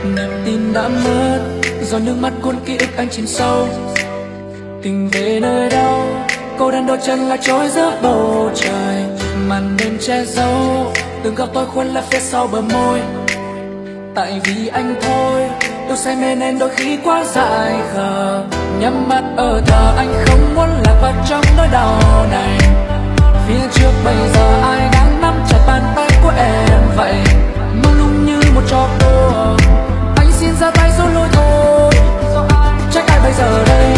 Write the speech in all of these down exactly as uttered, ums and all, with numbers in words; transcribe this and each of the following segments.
Niềm tin đã mất do nước mắt cuốn ký ức anh chìm sâu. Tình về nơi đâu, cô đơn đôi chân lại trôi giữa bầu trời. Màn đêm che giấu từng góc tôi khuôn lại phía sau bờ môi. Tại vì anh thôi, tôi say mê nên đôi khi quá dại khờ. Nhắm mắt ở thờ, anh không muốn lạc vào trong nỗi đau này. Phía trước bây giờ ai đang nắm chặt bàn tay của em vậy? Mông lung như một trò đùa, anh xin ra tay rồi lôi thôi. Trách ai bây giờ đây?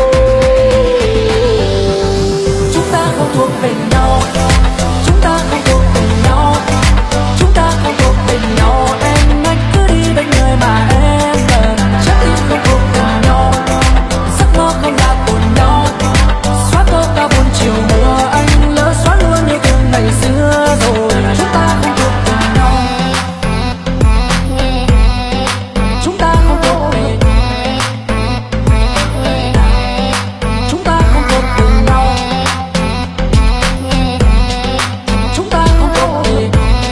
Chúng ta không thuộc về nhau, chúng ta không thuộc về nhau, chúng ta không thuộc về nhau. Em anh cứ đi bên người mà em cần, chắc tim không thuộc về nhau, giấc mơ không là của nhau. Xóa tô cả buồn chiều mưa, anh lỡ xóa luôn yêu thương ngày xưa rồi. Chúng ta không thuộc về nhau, chúng ta không thuộc về, chúng ta không thuộc về nhau, chúng ta không thuộc về.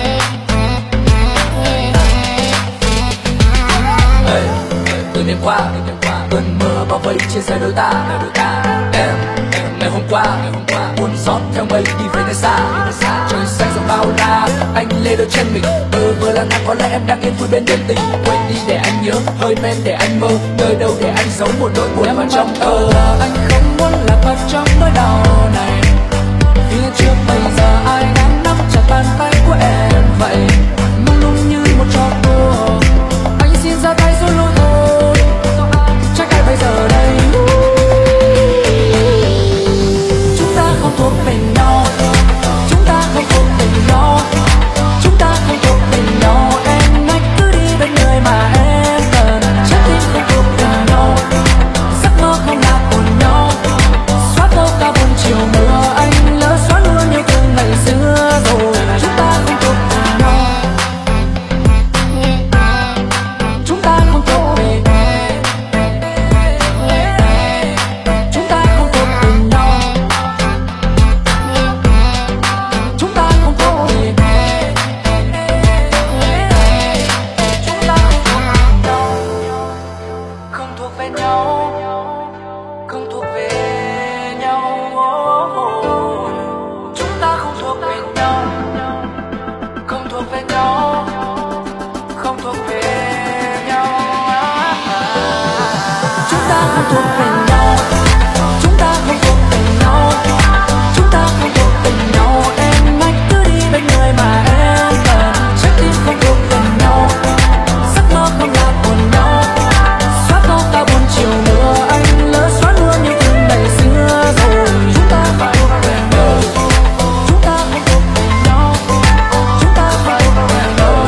Hey, từ đêm qua, cơn mưa bao vây trên xe đôi ta. Em, ngày hôm qua, buồn gió theo mây đi về nơi xa. Trời xanh rộng bao la, anh lê đôi chân mình. Bơ vơ là nắng, có lẽ em đang yên vui bên đêm tình. Quên đi để anh nhớ, hơi men để anh mơ. Nơi đâu để anh giấu một nỗi buồn vào trong thơ. Anh không muốn lạc vào trong nỗi đau này. Phía trước bây giờ ai đang nắm chặt bàn tay của em vậy? Mông lung như một trò đùa, anh xin ra tay rồi lôi thôi. Trách ai bây giờ đây? Chúng ta không thuộc về nhau, chúng ta không thuộc về nhau, chúng ta không thuộc về nhau. Em anh cứ đi bên người mà em cần, trái tim không thuộc về nhau, giấc mơ không là của nhau. Xóa tô cả buồn chiều mưa, anh lỡ xóa luôn yêu thương ngày xưa rồi. Chúng ta không thuộc về nhau, chúng ta không thuộc về, chúng ta không thuộc về nhau, chúng ta không thuộc về, chúng ta không thuộc về nhau, không thuộc về nhau, chúng ta không thuộc về nhau, không thuộc về nhau, không thuộc về nhau. Chúng ta không thuộc về nhau, chúng ta không thuộc về nhau, chúng ta không thuộc về nhau. Em anh cứ đi bên người mà em cần, trái tim không thuộc về nhau, giấc mơ không là của nhau. Xóa tô cả buồn chiều mưa, anh lỡ xóa luôn yêu thương ngày xưa rồi. Chúng ta không thuộc về nhau, chúng ta không thuộc về nhau, chúng ta không thuộc về nhau,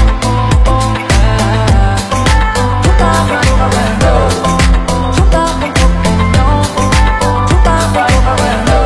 chúng ta không thuộc về nhau, chúng ta không thuộc về nhau, chúng ta không thuộc về nhau.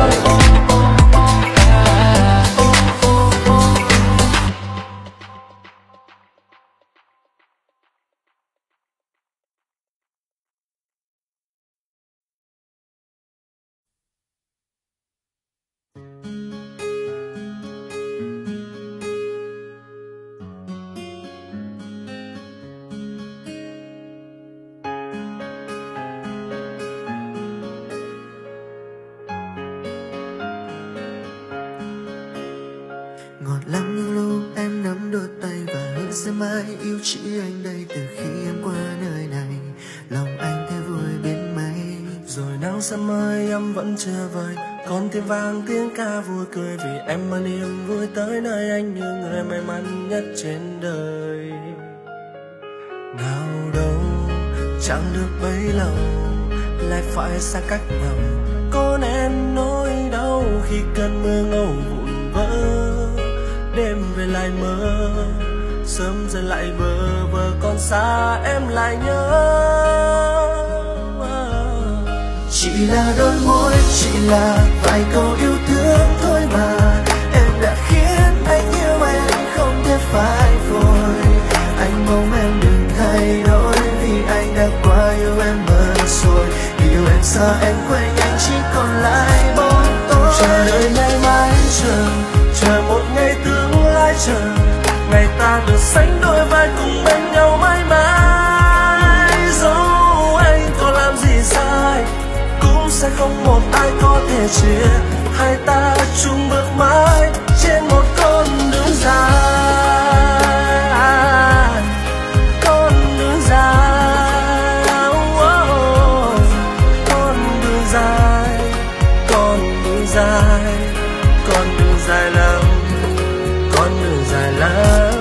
Ngọt lắm những lúc em nắm đôi tay và hứa sẽ mãi yêu chỉ anh đây. Từ khi em qua nơi này, lòng anh thấy vui biến mấy. Rồi nắng sớm mới em vẫn chưa vơi, còn thêm vang tiếng ca vui cười. Vì em mang niềm vui tới nơi anh như người may mắn nhất trên đời. Nào đâu chẳng được bấy lâu, lại phải xa cách nhau. Có nên nỗi đau khi cơn mưa ngâu vụn vỡ. Đêm về lại mơ, sớm giờ lại bơ vơ, còn xa em lại nhớ. Chỉ là đôi môi, chỉ là vài câu yêu thương thôi mà. Em đã khiến anh yêu em không thể phai phôi. Anh mong em đừng thay đổi, vì anh đã quá yêu em mất rồi. Yêu em xa em quên anh chỉ còn lại bóng tối. Chờ đợi ngày mai chờ, chờ một ngày tương lai chờ. Ngày ta được sánh đôi vai cùng bên nhau mãi mãi. thể chia, hai ta chung bước mãi trên một con đường dài, con đường dài, oh, oh, con đường dài, con đường dài, con đường dài lắm, con đường dài lắm.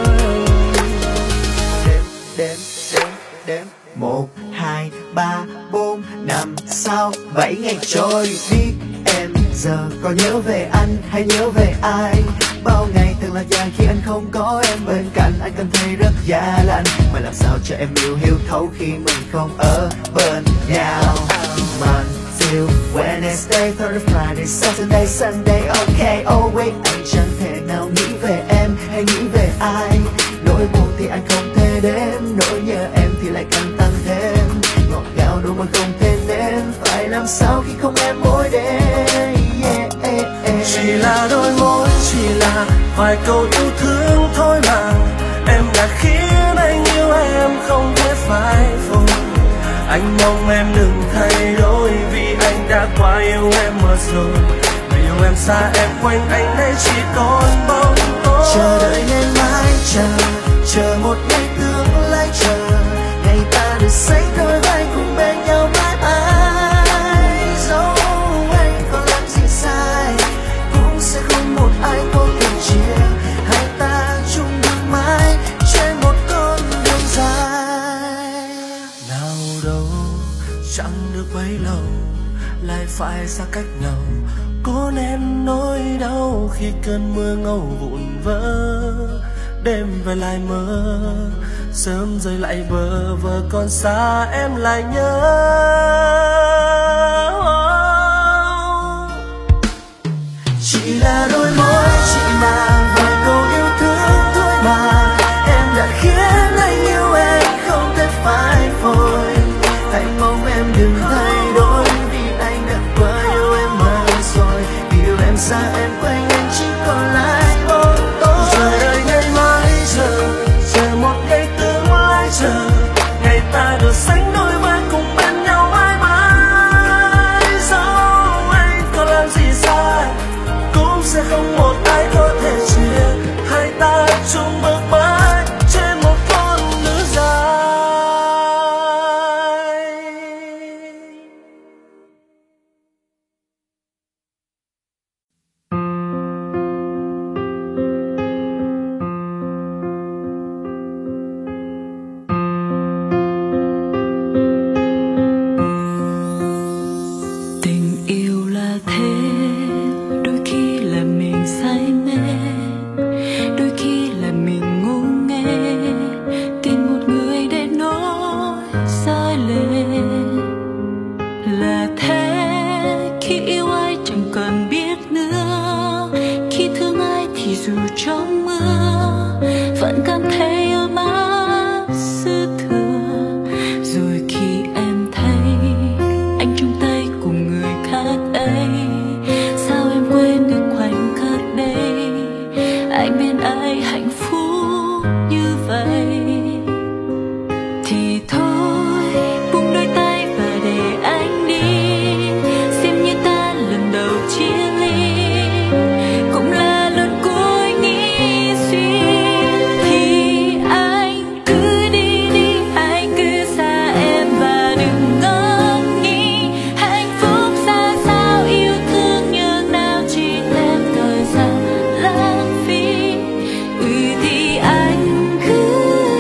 Đếm đếm đếm đếm một hai ba bốn năm sáu bảy ngày trôi đi. Em giờ còn nhớ về anh hay nhớ về ai? Bao ngày thật là dài khi anh không có em bên cạnh, anh cảm thấy rất giá lạnh. Mà làm sao cho em yêu hiểu thấu khi mình không ở bên nhau? Monday, Wednesday, Thursday, Friday, Saturday, Sunday, okay, oh wait, anh chẳng thể nào nghĩ về em hay nghĩ về ai. Nỗi buồn thì anh không thể đếm, nỗi nhớ em thì lại càng tăng thêm. Ngọt ngào đôi môi không thể nếm, phải làm sao khi không em mỗi đêm. Yeah, yeah, yeah. Chỉ là đôi môi, chỉ là vài câu yêu thương thôi mà, em đã khiến anh yêu em không thể phai phôi. Anh mong em đừng thay đổi vì anh đã quá yêu em mất rồi. Vì yêu em xa em quanh anh đây chỉ còn bóng tối. Chờ đợi ngày mai, chờ chờ một ngày tương lai, chờ ngày ta được sánh đôi vai cùng bên nhau mãi mãi. Dẫu anh có làm gì sai cũng sẽ không một ai có thể chia, hai ta chung bước mãi trên một con đường dài. Nào đâu chẳng được bấy lâu lại phải xa cách nhau, cố nén nỗi đau khi cơn mưa ngâu vụn vỡ. Đêm về lại mơ, sớm rơi lại bờ vờ còn xa em lại nhớ. Chỉ là đôi môi, chỉ là vài câu yêu thương thôi mà, em đã khiến anh yêu em không thể phai phôi. Anh mong em đừng thay đổi vì anh đã quá yêu em mất rồi. Vì yêu em xa em quanh anh chỉ còn lại bóng tối. Chờ đợi ngày mai, chờ chờ một ngày tương lai, chờ ngày ta được sánh đôi vai cùng bên nhau mãi mãi. Dẫu anh có làm gì sai cũng sẽ không một ai có thể chia, hai ta chung bước mãi trên một con đường dài. Tình yêu là thế, đôi khi là mình say mê, đôi khi là mình ngu ngê, tìm một người để nói sai lệ. Là thế, khi yêu ai chẳng cần biết nữa, khi thương ai thì dù trong mưa vẫn cảm thấy yêu mãi dư thừa. Rồi khi em thấy anh chung tay cùng người khác ấy, sao em quên được khoảnh khắc đây, anh bên ai hạnh phúc như vậy. Thì thôi buông đôi tay và để anh đi, xem như ta lần đầu chia ly, cũng là lần cuối nghĩ suy. Thì anh cứ đi đi, anh cứ xa em và đừng ngỡ nghĩ hạnh phúc xa sao, yêu thương nhường nào chỉ thêm thời gian lãng phí. Ừ thì anh cứ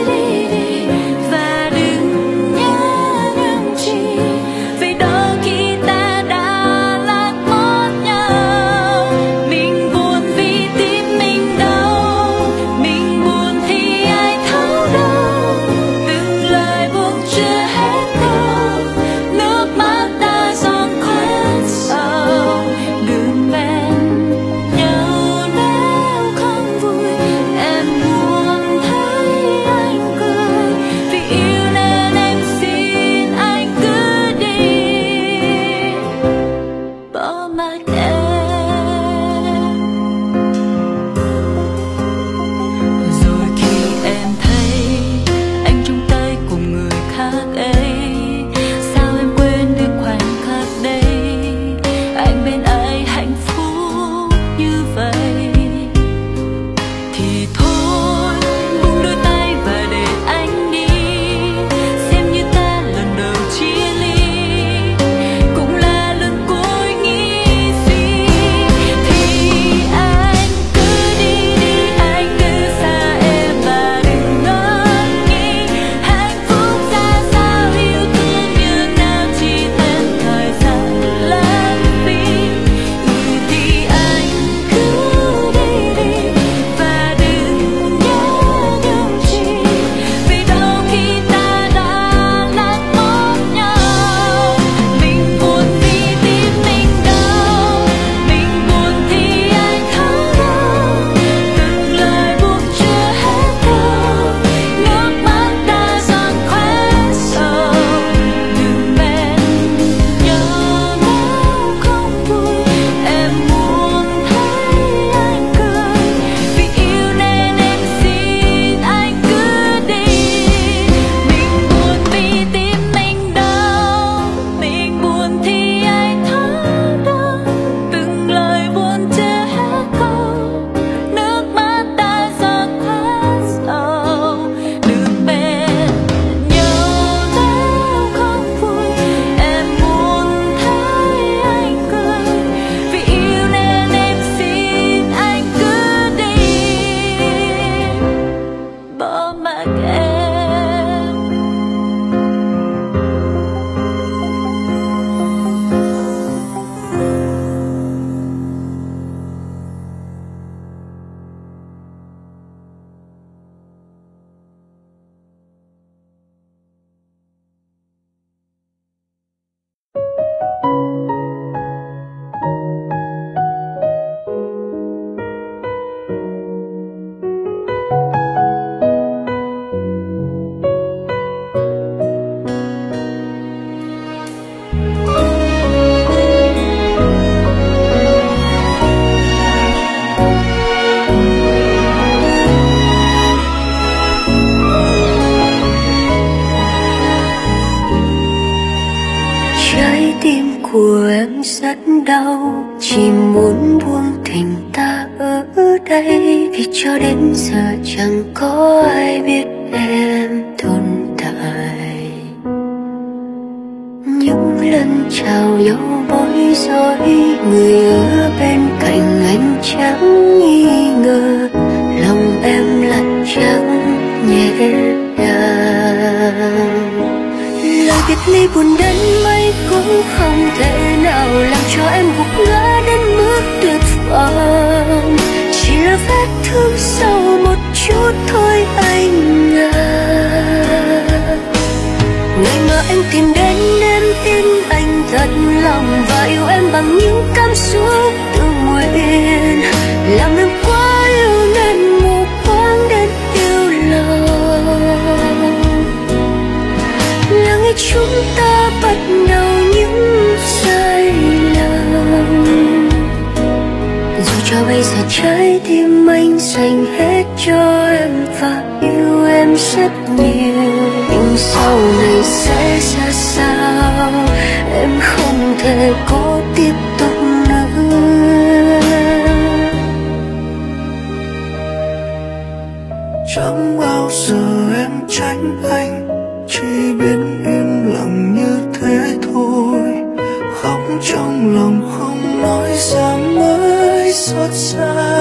bỏ mặc em. Của em rất đau, chỉ muốn buông tình ta ở đây, vì cho đến giờ chẳng có ai biết em tồn tại. Những lần chào nhau bối rối, người ở bên cạnh anh chẳng nghi ngờ, lòng em lại chẳng nhẹ nhàng. Lời biệt ly buồn đến mấy cũng không thể nào làm cho em gục ngã đến mức tuyệt vọng. Chỉ là vết thương sâu một chút thôi anh à. Ngày mà anh tìm đến em tin anh thật lòng và yêu em bằng những cảm xúc tự nguyện. Làm em quá yêu nên mù quáng đến yêu lòng. Là ngày chúng ta bắt đầu những sai lầm, dù cho bây giờ trái tim anh dành hết cho em và yêu em rất nhiều. Nhưng sau này sẽ ra sao em không thể có tiếp tục nữa. Chẳng bao giờ em tránh anh, chỉ biết im lặng như thế thôi. Khóc trong lòng không nói ra mới xót xa.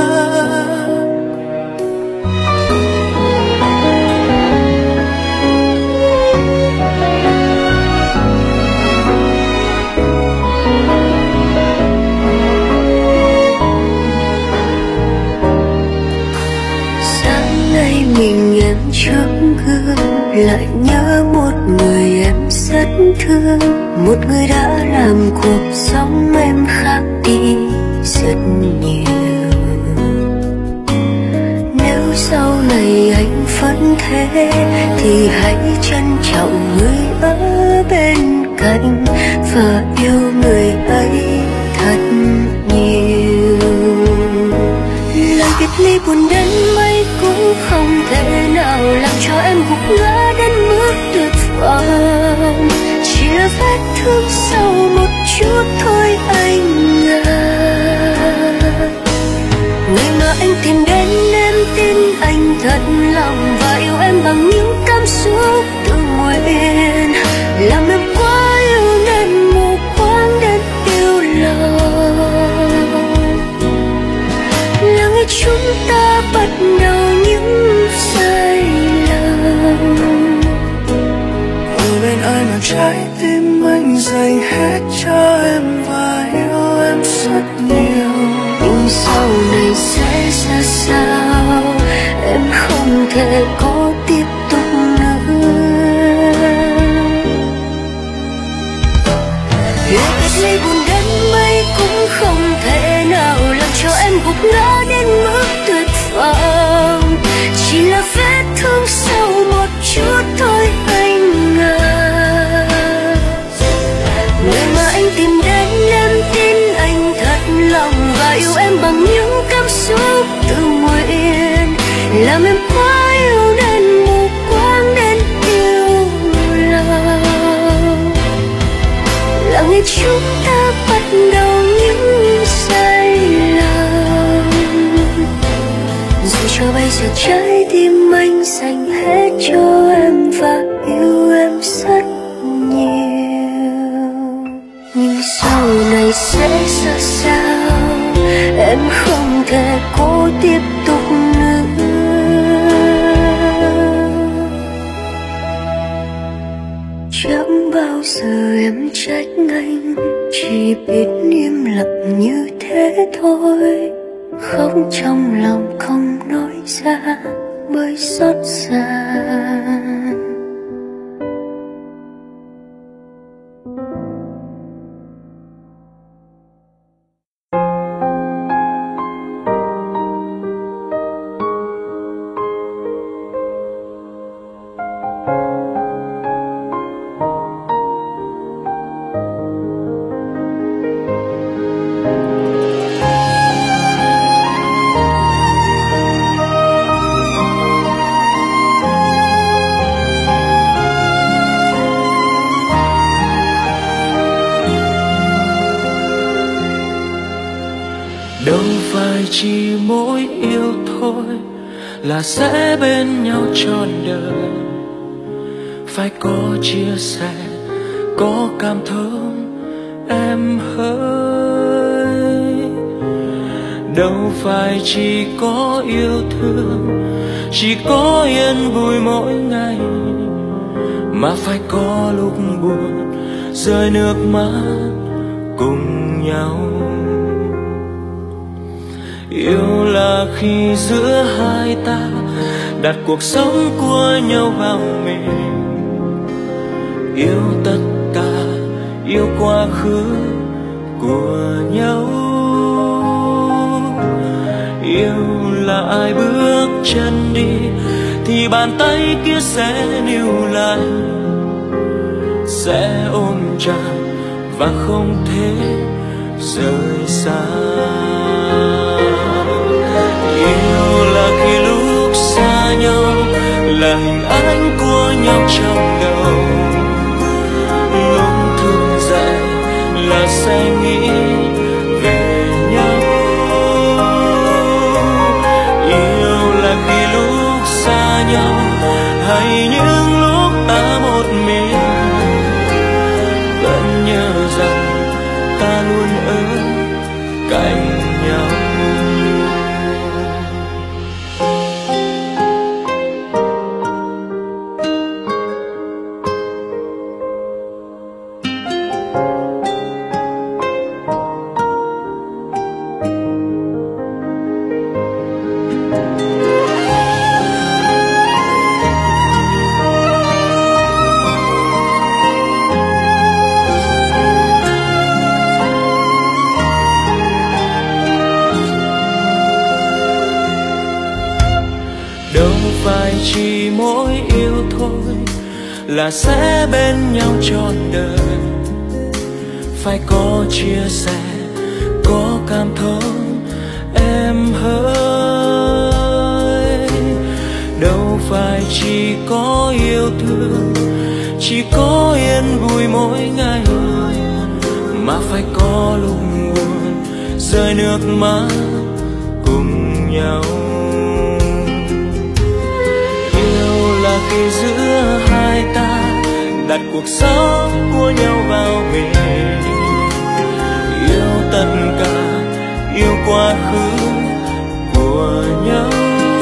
Sáng nay mình em trước gương lại nhớ một người em rất thương, một người đã làm cuộc sống em khác đi rất nhiều. Nếu sau này anh vẫn thế thì hãy trân trọng người ở bên cạnh và yêu người ấy thật nhiều. Lời biệt ly buồn đến mấy cũng không thể nào làm cho em gục ngã đến mức tuyệt vọng. Chỉ là vết thương sâu một chút thôi anh à. Ngày mà anh tìm đến em tin anh thật lòng và yêu em bằng những cảm xúc tự nguyện. Làm em quá yêu nên mù quáng đến yêu lòng. Là ngày chúng ta bắt đầu những sai lầm, ở bên ai mà trái tim anh dành hết cho em và yêu em rất nhiều. nhưng sau này sẽ ra sao em không thể có tiếp tục nữa. Lời biệt ly buồn đến mấy cũng không thể nào làm cho em gục ngã đến mức tuyệt vọng. Chỉ là vết thương sâu một chút thôi anh à. Người mà anh tìm đến em tin anh thật lòng và yêu em bằng những cảm xúc tự nguyện. Làm em quá yêu nên mù quáng đến yêu lòng. Là ngày chúng ta bắt đầu những sai lầm, dù cho bây giờ trái tim anh dành hết cho em và yêu em rất nhiều. Nhưng sau này sẽ ra sao em em không thể cố tiếp tục nữa. trách anh, chỉ biết im lặng như thế thôi. Khóc trong lòng không nói ra bởi xót xa. Đâu phải chỉ mỗi yêu thôi là sẽ bên nhau trọn đời. Phải có chia sẻ, có cảm thông em hỡi. Đâu phải chỉ có yêu thương, chỉ có yên vui mỗi ngày, mà phải có lúc buồn rơi nước mắt cùng nhau. Yêu là khi giữa hai ta đặt cuộc sống của nhau vào mình. Yêu tất cả, yêu quá khứ của nhau. Yêu là ai bước chân đi thì bàn tay kia sẽ níu lại, sẽ ôm chặt và không thể rời xa. Yêu là khi lúc xa nhau là hình ảnh của nhau trong đầu. Lúc thức dậy là sẽ nghĩ về nhau. Yêu là khi lúc xa nhau hay những lúc ta một mình, vẫn nhớ rằng ta luôn ở cạnh nhau. Đâu phải chỉ mỗi yêu thôi là sẽ bên nhau trọn đời. Phải có chia sẻ, có cảm thông em hỡi. Đâu phải chỉ có yêu thương, chỉ có yên vui mỗi ngày, mà phải có lúc buồn rơi nước mắt cùng nhau. Là khi giữa hai ta đặt cuộc sống của nhau vào mình. Yêu tất cả, yêu quá khứ của nhau.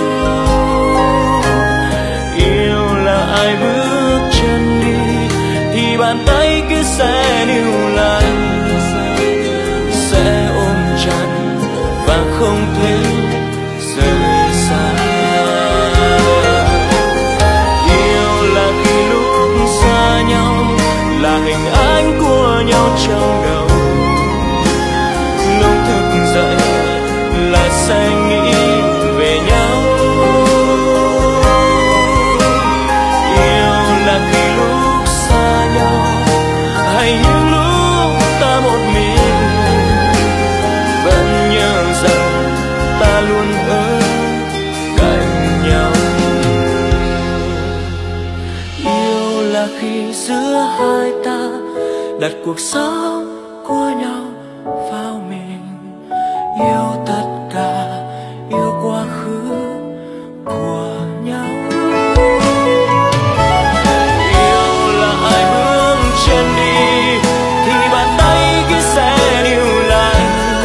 Yêu là ai bước chân đi thì bàn tay kia sẽ níu lại, sẽ ôm chặt và không thể rời xa. Là hình ảnh của nhau trong đầu. Lúc thức dậy là sẽ nghĩ về nhau. Yêu là khi lúc xa nhau hay những lúc ta một mình, vẫn nhớ rằng ta luôn ở cạnh nhau. Yêu là khi giữa hai ta đặt cuộc sống của nhau vào mình. Yêu tất cả, yêu quá khứ của nhau. Yêu là ai bước chân đi thì bàn tay kia sẽ níu lại,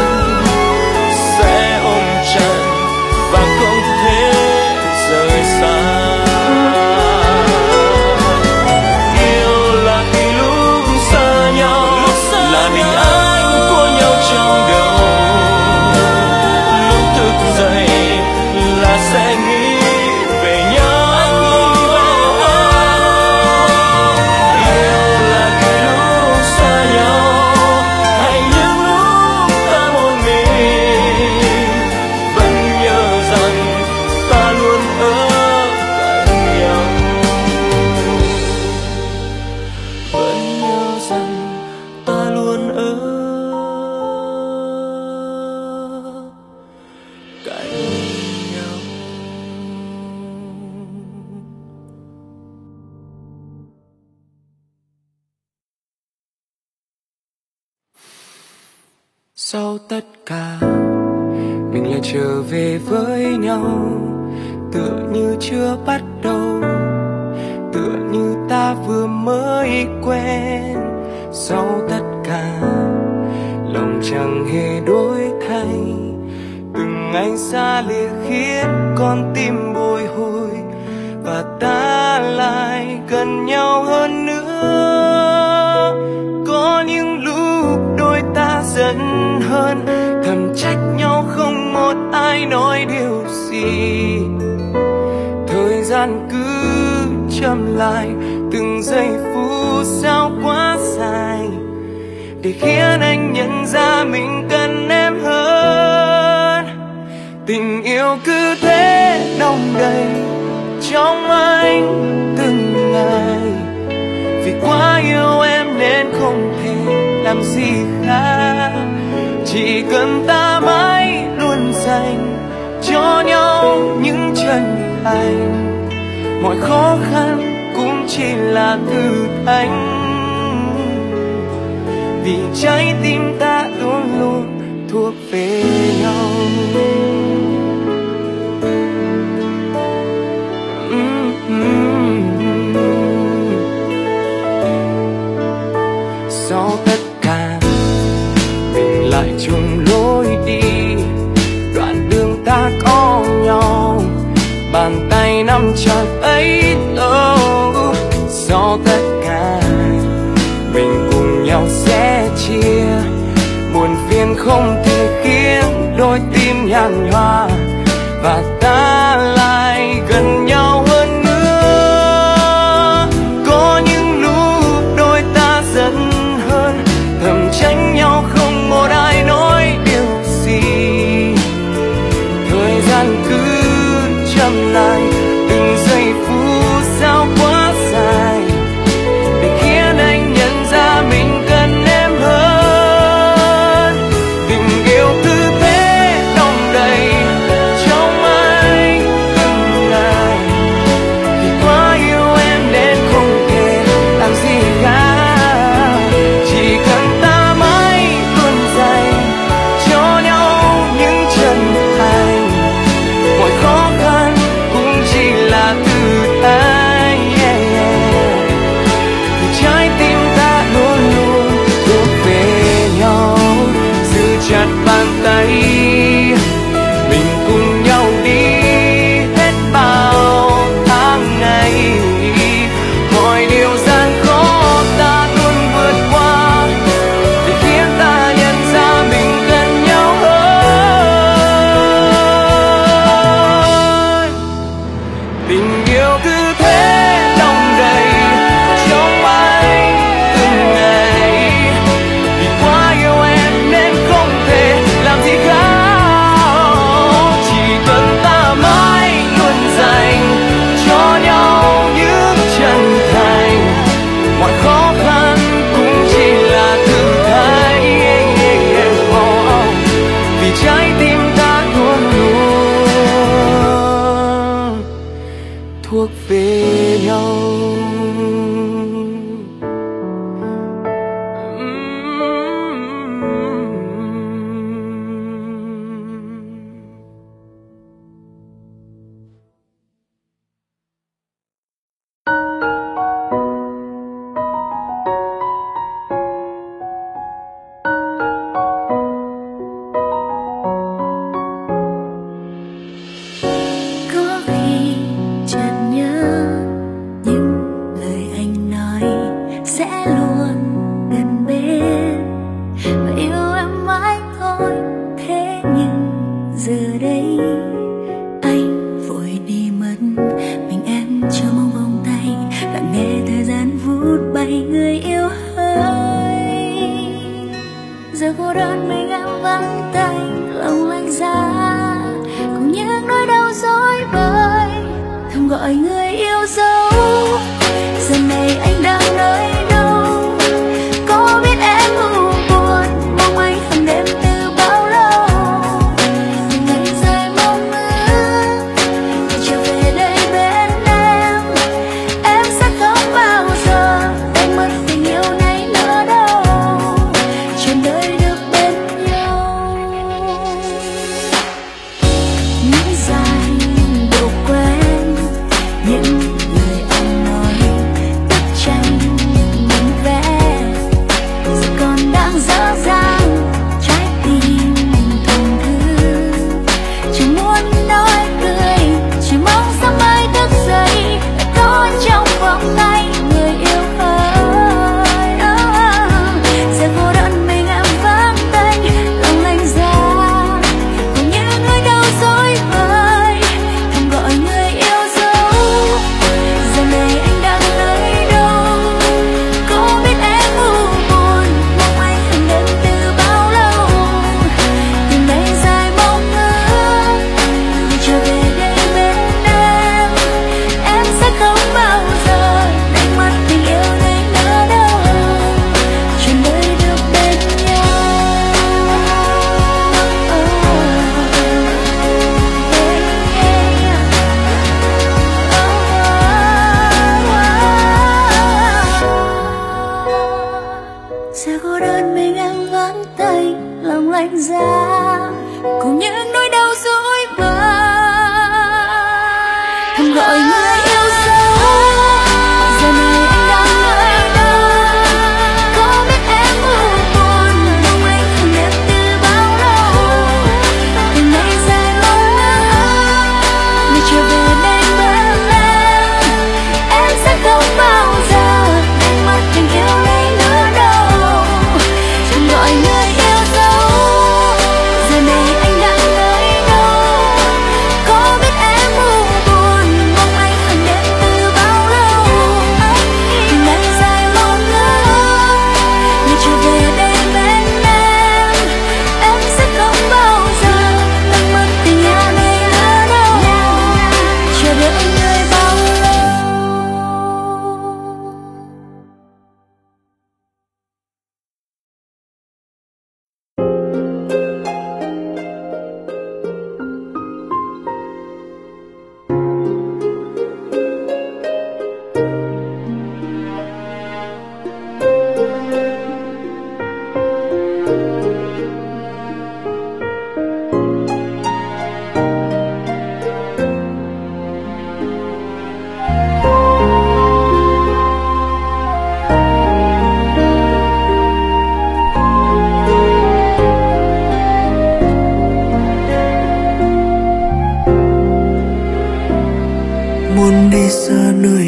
sẽ ôm chặt và không thể rời xa. Yêu là khi lúc xa nhau Sau tất cả mình lại trở về với nhau, tựa như chưa bắt đầu, tựa như ta vừa mới quen. Sau tất cả lòng chẳng hề đổi thay, từng ngày xa lìa khiến con tim bồi hồi, và ta lại gần nhau hơn nữa. Có những lúc đôi ta giận hơn, thầm trách nhau không một ai nói điều gì. Thời gian cứ chậm lại, từng giây phút sao quá dài, để khiến anh nhận ra mình cần em hơn. Tình yêu cứ thế đong đầy trong anh từng ngày, vì quá yêu em nên không thể làm gì khác. Chỉ cần ta mãi luôn dành cho nhau những chân thành, mọi khó khăn cũng chỉ là thử thách, vì trái tim ta luôn luôn thuộc về nhau. Sau tất cả mình lại chung lối đi, đoạn đường ta có nhau, bàn tay nắm chặt ấy lâu. Sau tất cả mình cùng nhau sẽ chia, buồn phiền không thể khiến đôi tim nhàn nhòa, và ta lại gần nhau hơn nữa. Có những lúc đôi ta giận hơn, thầm tránh nhau không một ai nói điều gì. Thời gian cứ chậm lại, từng giây phút sao quá dài, để khiến anh nhận ra mình cần em hơn. Tình yêu cứ thế đong đầy trong anh từng ngày, vì quá yêu em nên không thể làm gì khác. Chỉ cần ta mãi luôn dành cho nhau những chân thành, mọi khó khăn cũng chỉ là thử thách, yeah, yeah. Vì trái tim ta luôn luôn thuộc về nhau. Giữ chặt bàn tay, mình cùng nhau đi hết bao tháng ngày. Mọi điều gian khó ta luôn vượt qua, để khiến ta nhận ra mình gần nhau hơn. Tình yêu cứ thế đong đầy trong anh từng ngày, vì quá yêu em nên không thể làm gì khác. Chỉ cần ta mãi luôn dành cho nhau những chân thành, mọi khó khăn cũng chỉ là thử thách, oh, oh. Vì trái tim ta luôn luôn thuộc về nhau. Có khi chợt nhớ những lời anh nói sẽ luôn gần bên và yêu em mãi thôi. Thế nhưng giờ đây anh vội đi mất, mình em chưa mong vòng tay, lặng nghe thời gian vút bay người yêu ơi. Giờ cô đơn mình em vắng tay, lòng lạnh giá cùng những nỗi đau dối bời, thầm gọi người yêu dấu. Giờ này anh đang nơi đâu, có biết em u buồn mong anh hàng đêm từ bao lâu. Từng ngày dài mong ước trở về đây bên em, em sẽ không bao giờ đánh mất tình yêu này nữa đâu. Trên đời được bên nhau.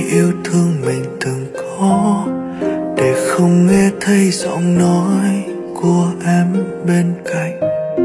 yêu thương mình từng có, để không nghe thấy giọng nói của em bên cạnh.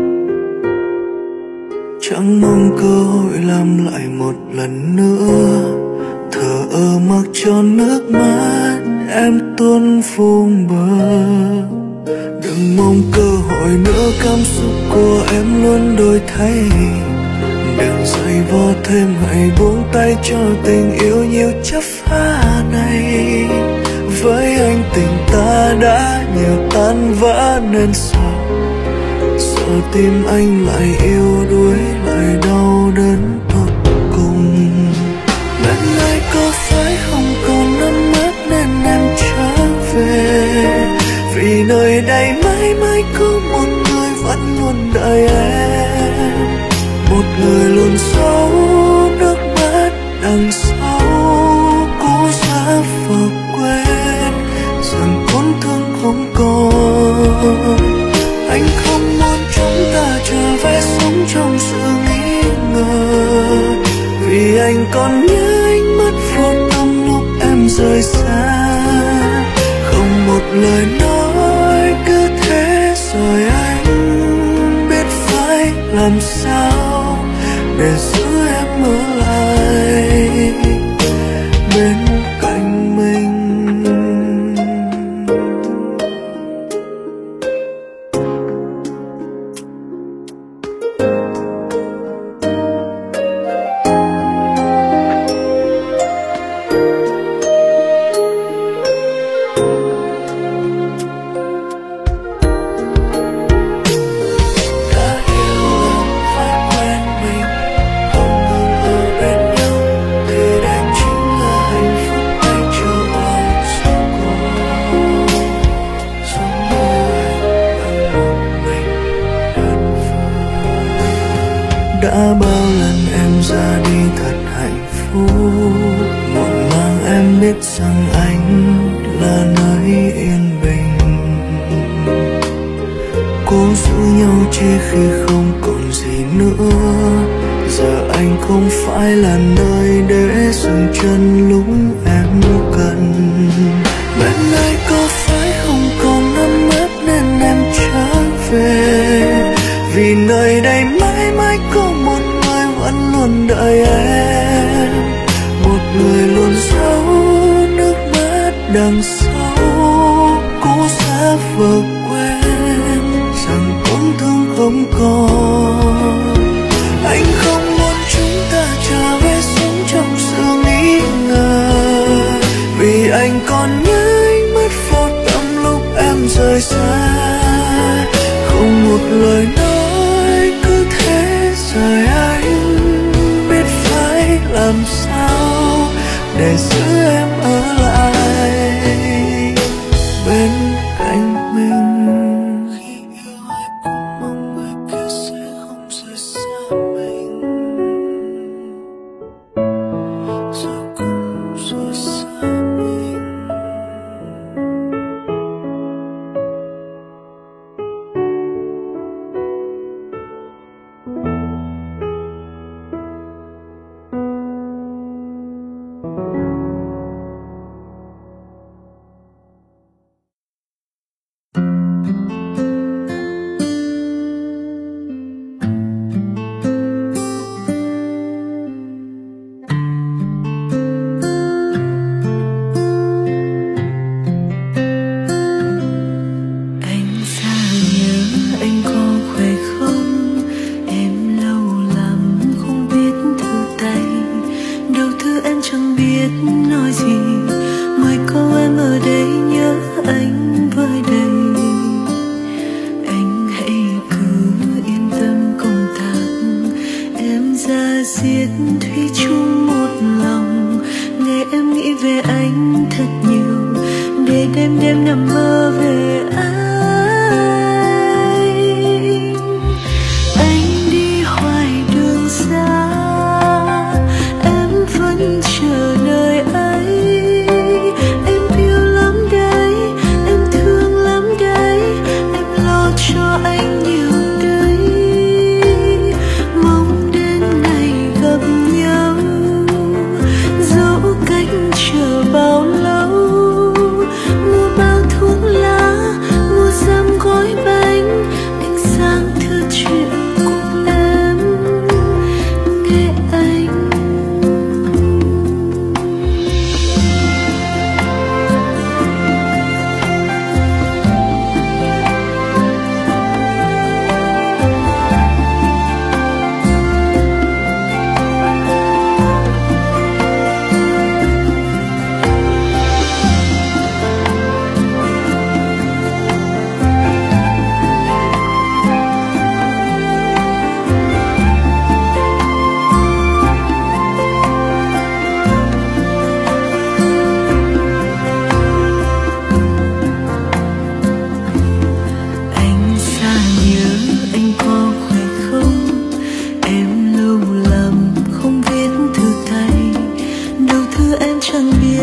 Chẳng mong cơ hội làm lại một lần nữa, thở ơ mặc cho nước mắt em tuôn vùng bờ. Đừng mong cơ hội nữa, cảm xúc của em luôn đổi thay. Đừng dây vò thêm, hãy buông tay cho tình yêu nhiều chấp phá này. Với anh tình ta đã nhiều tan vỡ nên sợ, sợ tim anh lại yếu đuối, lại đau đớn tột cùng. Bên ai có phải không còn ấm áp nên em trở về, vì nơi đây mãi mãi có một người vẫn luôn đợi em. Một người luôn giấu nước mắt đằng sau cố giả vờ quên rằng tổn thương không còn. Anh không muốn chúng ta trở về sống trong sự nghi ngờ, vì anh còn nhớ ánh mắt vô tâm lúc em rời xa. Không một lời nói cứ thế rồi anh biết phải làm sao để giữ em ở lại bên cạnh mình. Đã bao lần em ra đi thật hạnh phúc, muộn màng em biết rằng anh là nơi yên bình. Cố giữ nhau chỉ khi không còn gì nữa, giờ anh không phải là nơi để dừng chân lúc em cần. Bên ai có phải không còn ấm áp nên em trở về, vì nơi đây mãi mãi có một người vẫn luôn đợi em. Một người luôn giấu nước mắt đằng sau cố giả vờ quên rằng tổn thương không còn. Anh không muốn chúng ta trở về sống trong sự nghi ngờ, vì anh còn nhớ ánh mắt vô tâm lúc em rời xa. Không một lời nói cứ thế rời anh biết phải làm sao để giữ em ở lại bên cạnh mình. Khi yêu ai cũng mong người kia sẽ không rời xa mình, rồi cũng rời xa mình. Cách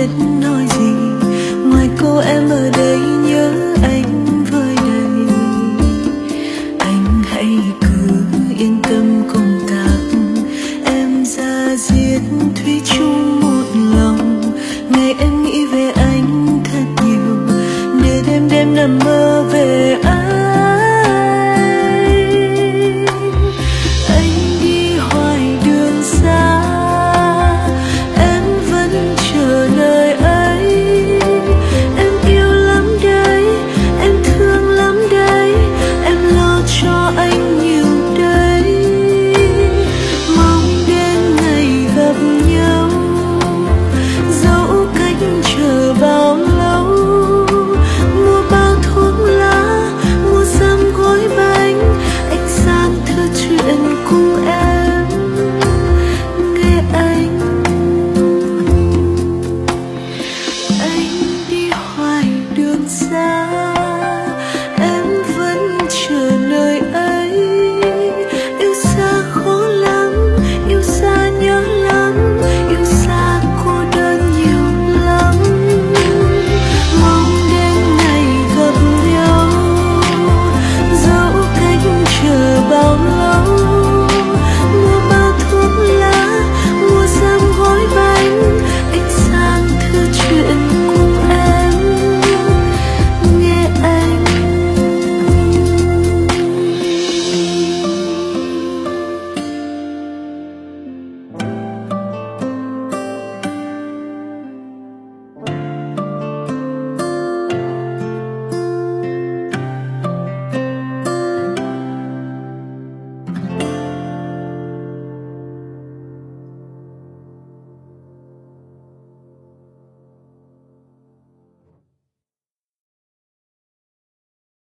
biết